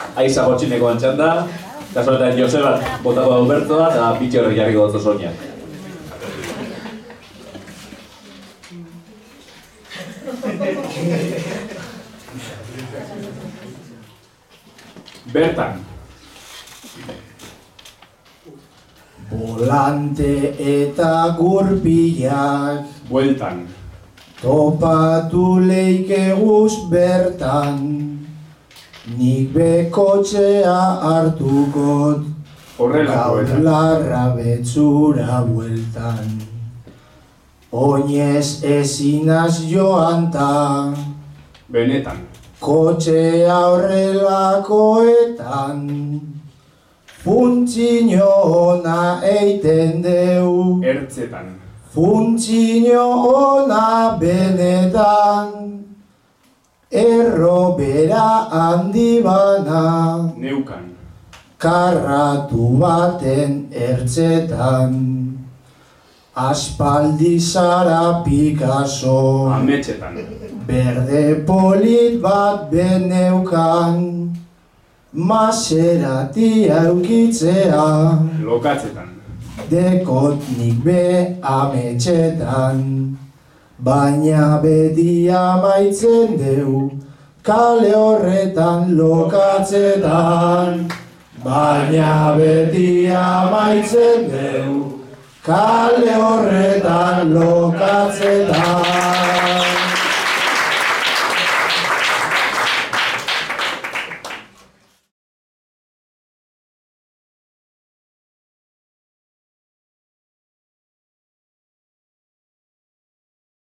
Aiza gotxineko antxanda, kasualetan Joseba botako da Hubertoa, eta bitxe horrek jarriko dut Soñak. Bertan. Volante eta gurpilak Bueltan. topatu leikeguz bertan, nik bekotxea hartukot gaur larra betzura bueltan. Oinez ezinaz joan ta Benetan. kotxea horrelakoetan, funtzio ona eiten deu, Ertzetan. funtzio ona benetan, errobera handi bana, Neukan. karratu baten ertzetan, aspaldi zara Picasso, Ametxetan. berde polit bat beneukan, Maseratia eukitzea, Lokatzetan. dekot nik be ametxetan, baina beti amaitzen deu, kale horretan lokatzetan, baina beti amaitzen deu, kale horretan lokatzetan.